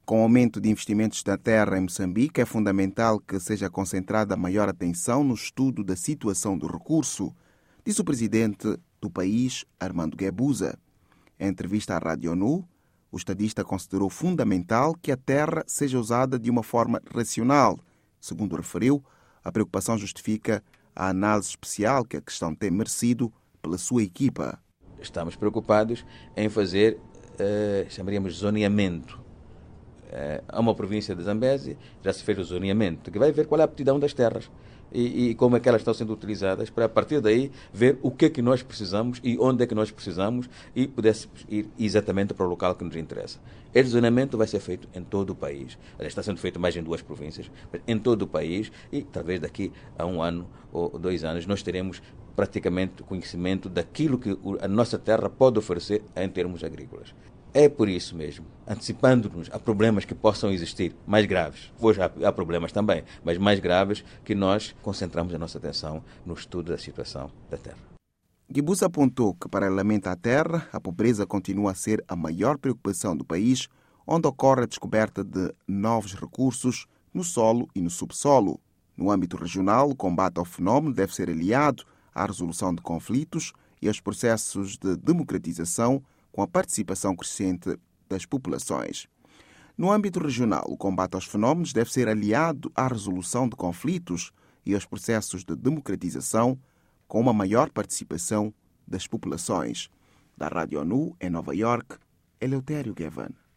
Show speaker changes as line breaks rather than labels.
Com o aumento de investimentos da terra em Moçambique, é fundamental que seja concentrada maior atenção no estudo da situação do recurso, disse o presidente do país, Armando Guebuza. Em entrevista à Rádio ONU, o estadista considerou fundamental que a terra seja usada de uma forma racional. Segundo referiu, a preocupação justifica a análise especial que a questão tem merecido pela sua equipa.
Estamos preocupados em fazer, chamaríamos de zoneamento. Há uma província de Zambésia, já se fez o zoneamento, que vai ver qual é a aptidão das terras e como é que elas estão sendo utilizadas, para a partir daí ver o que é que nós precisamos e onde é que nós precisamos e pudéssemos ir exatamente para o local que nos interessa. Este zoneamento vai ser feito em todo o país. Está sendo feito mais em 2 províncias, mas em todo o país, e talvez daqui a 1 ano ou 2 anos nós teremos praticamente conhecimento daquilo que a nossa terra pode oferecer em termos agrícolas. É por isso mesmo, antecipando-nos a problemas que possam existir, mais graves. Hoje há problemas também, mas mais graves, que nós concentramos a nossa atenção no estudo da situação da terra.
Guebuza apontou que, paralelamente à terra, a pobreza continua a ser a maior preocupação do país, onde ocorre a descoberta de novos recursos no solo e no subsolo. No âmbito regional, o combate ao fenómeno deve ser aliado à resolução de conflitos e aos processos de democratização, com a participação crescente das populações. No âmbito regional, o combate aos fenómenos deve ser aliado à resolução de conflitos e aos processos de democratização, com uma maior participação das populações. Da Rádio ONU, em Nova Iorque, Eleutério Gavan.